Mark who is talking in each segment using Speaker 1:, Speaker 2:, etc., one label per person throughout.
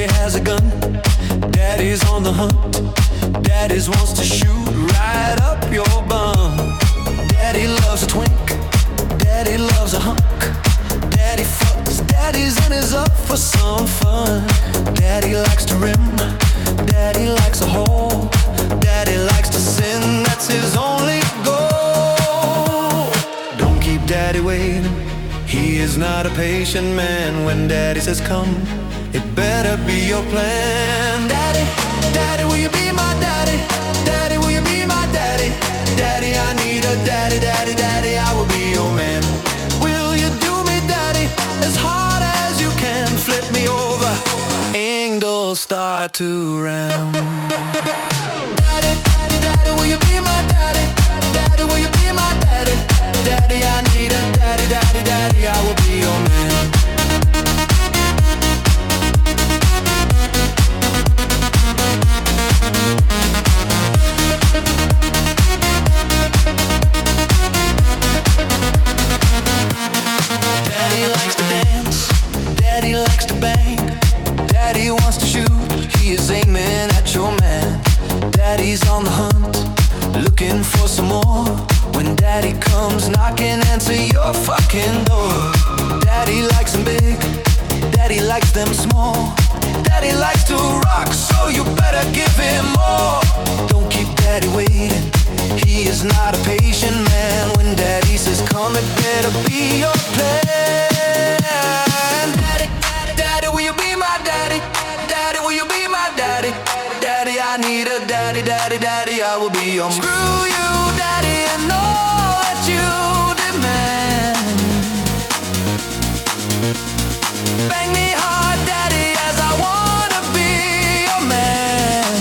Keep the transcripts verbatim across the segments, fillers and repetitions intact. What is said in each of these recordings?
Speaker 1: Daddy has a gun, Daddy's on the hunt. Daddy's wants to shoot right up your bum. Daddy loves a twink, Daddy loves a hunk. Daddy fucks, Daddy's in his up for some fun. Daddy likes to rim, Daddy likes a hole. Daddy likes to sin, that's his only goal. Don't keep Daddy waiting, he is not a patient man. When Daddy says come, it better be your plan. Daddy, Daddy, will you be my daddy? Daddy, will you be my daddy? Daddy, I need a daddy, daddy, daddy, I will be your man. Will you do me, daddy, as hard as you can? Flip me over, angles start to round. Daddy, daddy, daddy, will you be my daddy? Daddy, will you be my daddy? Daddy, I need a daddy, daddy, daddy, I will be your man. Daddy likes to dance, Daddy likes to bang. Daddy wants to shoot, he is aiming at your man. Daddy's on the hunt, looking for some more. When Daddy comes knocking, answer your fucking door. Daddy likes them big, Daddy likes them small. Daddy likes to rock, so you better give him more. Don't keep Daddy waiting, he is not a patient man. When Daddy says come, it better be your plan. Daddy, Daddy, will you be my daddy? Daddy, will you be my daddy? Daddy, I need a daddy, daddy, daddy, I will be your man. Screw you, Daddy, and all that you demand. Bang me hard, Daddy, as I wanna be your man.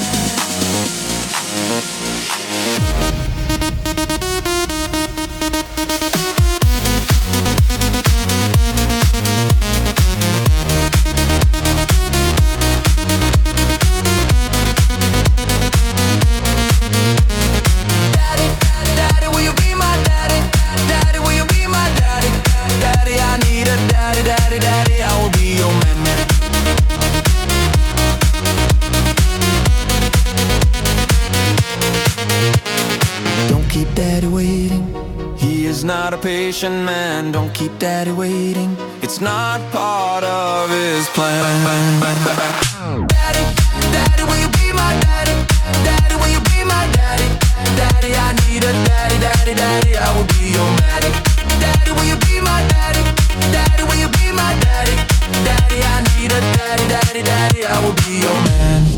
Speaker 1: Daddy, Daddy, will you be my daddy? Daddy, will you be my daddy? Daddy, I need a daddy, daddy, daddy, I will be your man, man. Don't keep Daddy waiting, he is not a patient man. Don't keep Daddy waiting, it's not part of his plan. Daddy, Daddy, will you be my daddy? Daddy, will you be my daddy? Daddy, I need a daddy, daddy, daddy, I will be your man. Daddy, will you be my daddy? Daddy, will you be my daddy? Daddy, I need a daddy, daddy, daddy, I will be your man.